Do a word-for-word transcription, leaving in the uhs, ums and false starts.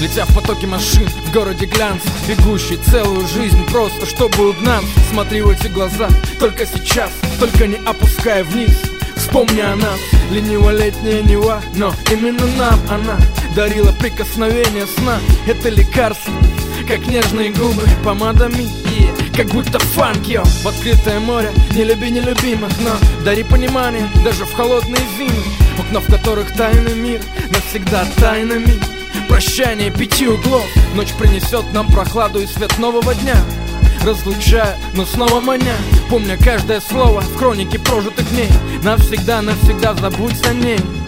Летя в потоке машин, в городе глянц, бегущий целую жизнь просто чтобы угнаться. Смотри в эти глаза, только сейчас, только не опуская вниз. Вспомни о нас, лениво-летняя Нева, но именно нам она дарила прикосновение сна. Это лекарство, как нежные губы помадами, yeah, как будто фанк, йо. В открытое море, не люби нелюбимых, но дари понимание даже в холодные зимы. Окна, в которых тайный мир, навсегда тайнами. Прощание пяти углов, ночь принесет нам прохладу и свет нового дня, разлучая, но снова маня. Помня каждое слово в хронике прожитых дней, навсегда, навсегда забудь о ней.